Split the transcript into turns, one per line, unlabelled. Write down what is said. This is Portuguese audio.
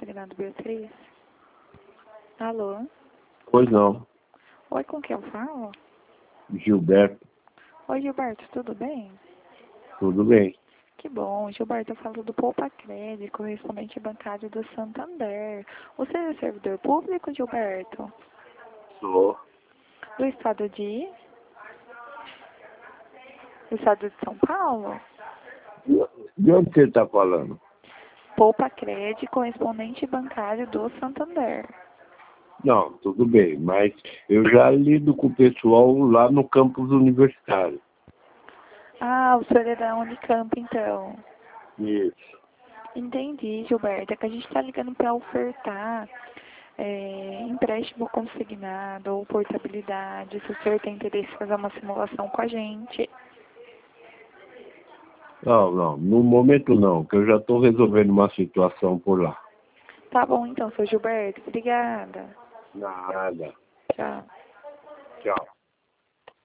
Combinado Beatriz? Alô?
Pois não,
Oi, com quem eu falo?
Gilberto,
Oi, Gilberto, tudo bem?
tudo bem.
Que bom, Gilberto, eu falo do Poupa Crédito, correspondente bancário do Santander. Você é servidor público, Gilberto?
Sou.
Do estado de... Do estado de São Paulo?
De onde você está falando?
Poupa Crédito, correspondente bancário do Santander.
Não, tudo bem, mas eu já lido com o pessoal lá no campus universitário.
Ah, o senhor é da Unicamp, então.
Isso.
Entendi, Gilberto. É que a gente está ligando para ofertar empréstimo consignado ou portabilidade. Se o senhor tem interesse em fazer uma simulação com a gente.
Não, no momento não, que eu já estou resolvendo uma situação por lá.
Tá bom, então, seu Gilberto. Obrigada.
Nada.
Tchau.
Tchau.